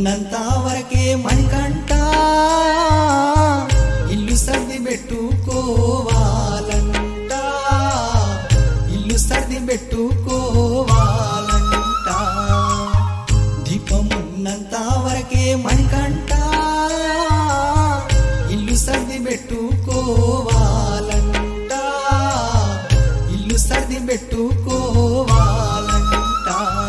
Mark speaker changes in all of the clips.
Speaker 1: ఉన్నంత వరకే మణికంఠ ఇల్లు సర్ది పెట్టుకోవాలంట ఇల్లు సర్ది పెట్టుకోవాలంట దీపమున్నంత వరకే మణికంఠ ఇల్లు సర్ది పెట్టుకోవాలంట ఇల్లు సర్ది పెట్టుకోవాలంట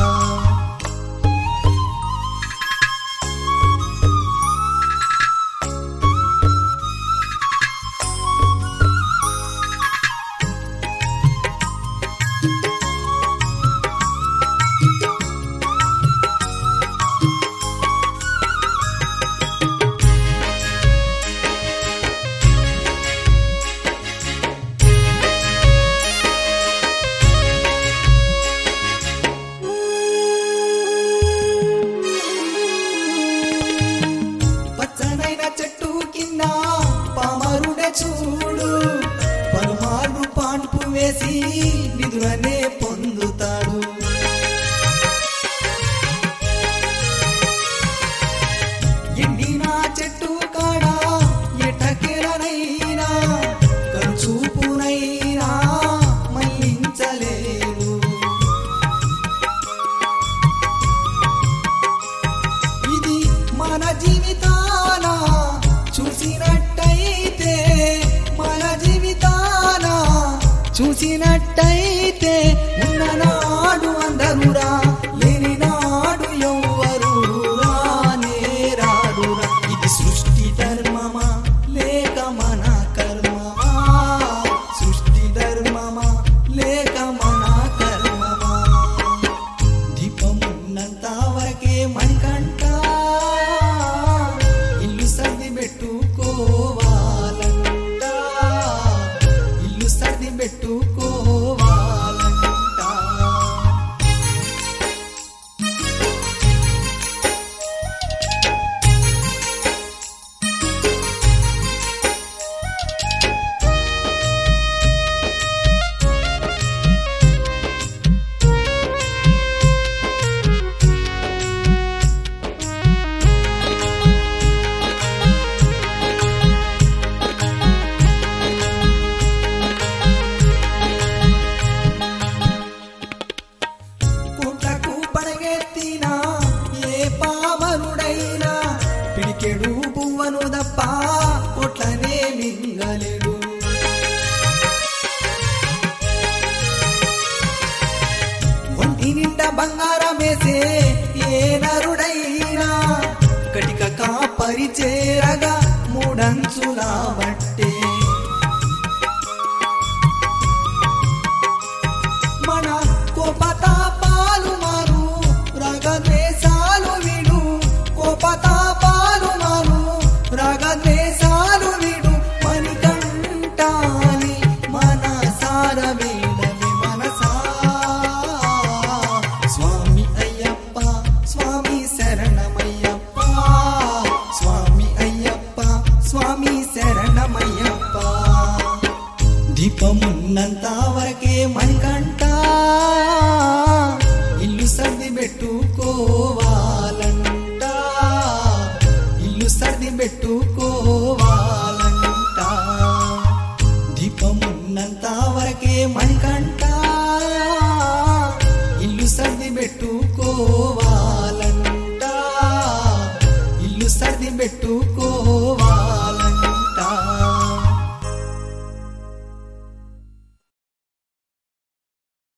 Speaker 1: చెట్టు కింద పామరుడే చూడు పలుమార్లు పాన్పు వేసి నిధులనే పొందుతాడు ఎండిన చెట్టు కాడ ఎటకెలనైనా కనుచూపునైనా మళ్ళించలేరు ఇది మన జీవితాన చూసినట్టయితే మన జీవితాన చూసినట్టయితే ఉన్ననాడు అందరురా లేని నాడు ఎవ్వరు రానే రాడురా ఇది సృష్టి ధర్మమా లేక మన కర్మమా సృష్టి ధర్మమా లేక మన కర్మమా దీపమున్నంత వరకే మణికంఠ ఇల్లు సర్ది పెట్టుకోవాలంట ఇల్లు సర్ది పెట్టుకోవాలంట పిడికెడు పువ్వను దప్ప కొట్లనే మింగలేడు ఒంటి నిండా బంగారమేసే ఏ నరుడైనా కటిక కాపరి చేరగా మూడంచులా బట్టే మన కోపతాపాలు మారు రాగద్వేషాలు విడు కోపతాపాలు మారు రాగద్వేషాలు విడు మణికంఠాని మనసార వేడవి మనసా స్వామి అయ్యప్ప స్వామి శరణమయ్యప్ప స్వామి అయ్యప్ప స్వామి శరణమయ్యప్ప దీపమున్నంత వరకే మణికంఠ ఇల్లు సర్ది పెట్టుకోవాలి